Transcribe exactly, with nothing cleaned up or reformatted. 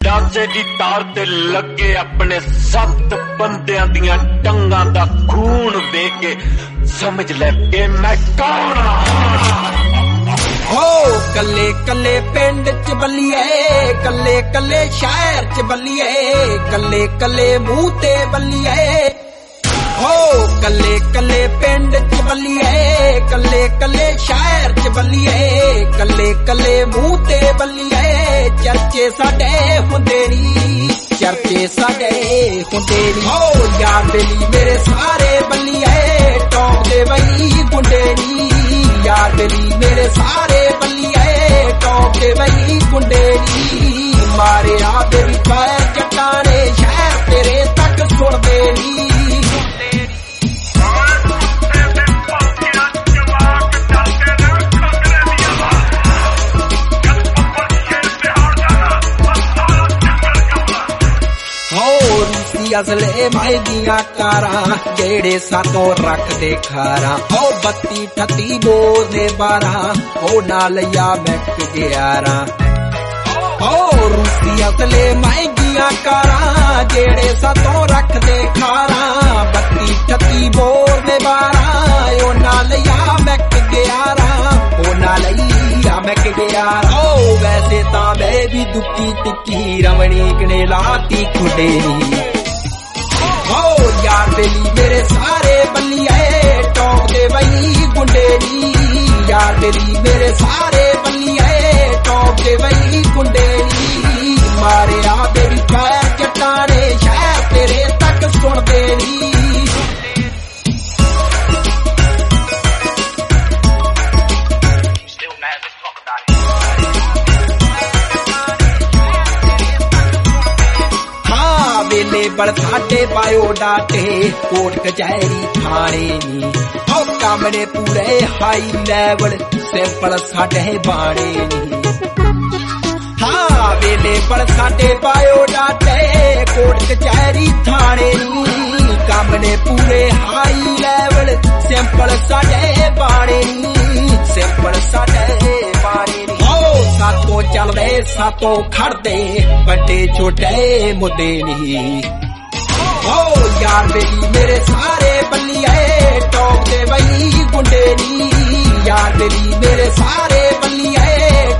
चाचे की तार ते लगे अपने सत्त बंदियां दियां टंगां दा खून देख के समझ ले के मैं कौन हो कल्ले कल्ले पिंड च बल्लिए कल्ले कल्ले शहर च बल्लिए कल्ले कल्ले मुंह ते बल्लिए हो कल्ले कल्ले पिंड च बल्लिए कल्ले कल्ले शहर च बल्लिए कल्ले कल्ले मुंह ते बल्लिए चर्चे साडे हुंदे नी चर्चे साडे हुंदे नी हो यार बेली मेरे सारे बल्लिए टॉप दे वही गुंडे नी यार बेली मेरे सारे बल्लिए टॉप दे वही गुंडे नी मारे आ बेली पैर चट्टाने शहर तेरे तक सुनदे नी असले माई दिया कारा जेड़े सातों रख दे खारा ओ बत्ती ठत्ती बोले बारा ओ नालिया मैक ग्यारा ओ रूसी असले माई दिया कारा जेड़े सातों रख दे खारा बत्ती ठत्ती बोले बारा ओ नालिया मैक ग्यारा ओ नालिया मैक ग्यारा ओ वैसे ता मैं भी दुखी टिक्की रमणीक ने लाती खुडेरी हो यार बेली मेरे सारे बल्लिए टॉप दे वही गुंडे नी यार बेली मेरे सारे बल्लिए टॉप दे वही गुंडे नी मारे आ बेली पैर चट्टाने शहर तेरे तक सुनदे नी बड़ साडे बायोडाटे कोर्ट कचहरी थाने नी हो कम ने पूरे हाई लेवल सिंपल साडे बाणे नी हाँ वेले बड़ साडे बायोडाटे कोर्ट कचहरी थाने नी कम ने पूरे हाई लेवल सिंपल साडे बाणे नी सिंपल साडे बाणे नी हो सातों चलदे सातों खड़दे बड़े छोटे मुद्दे नी हो यार बेली मेरे सारे बल्लिए टॉप दे वही गुंडे नी यार बेली मेरे सारे बल्लिए